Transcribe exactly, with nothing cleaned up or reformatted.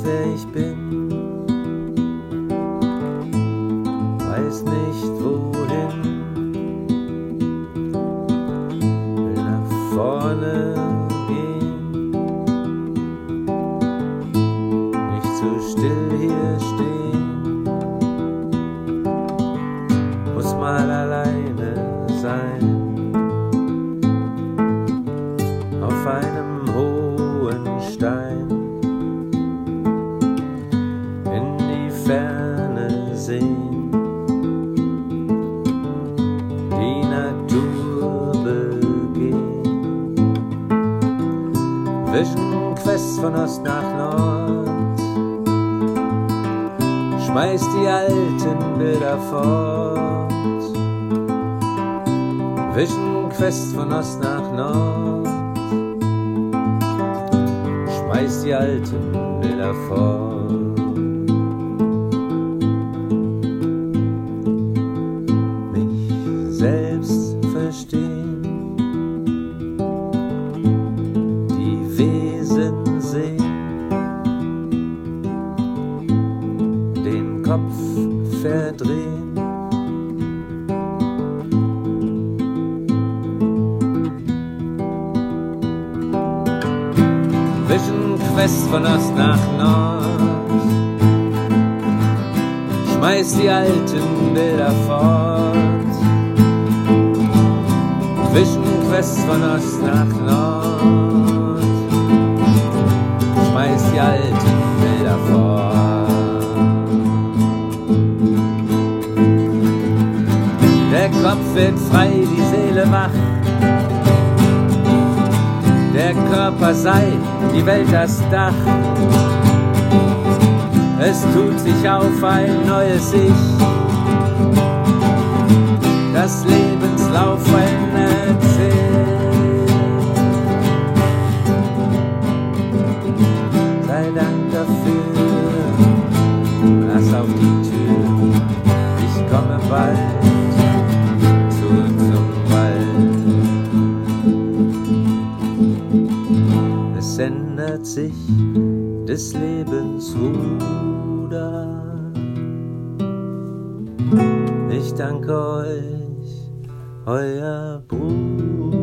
wer ich bin, weiß nicht wohin, will nach vorne gehen, nicht so still hier stehen, muss mal alleine sein, auf einem hohen Stein, in die Ferne sehen, die Natur begehen, Vision Quest von Ost nach Nord, schmeiß die alten Bilder fort, Vision Quest von Ost nach Nord, schmeiß die alten Bilder fort. Mich selbst verstehen, die Wesen sehen, den Kopf verdrehen, Vision Quest von Ost nach Nord, schmeiß die alten Bilder fort, Vision Quest von Ost nach Nord, schmeiß die alten Bilder fort. Der Kopf wird frei, die Seele wach, der Körper sei die Welt das Dach. Es tut sich auf ein neues Ich, das Lebenslauf verändert sich. Sei Dank dafür, lass auf die Tür, ich komme bald zurück zum Wald. Es ändert sich des Lebens Ruder. Ich danke euch, euer Bruder.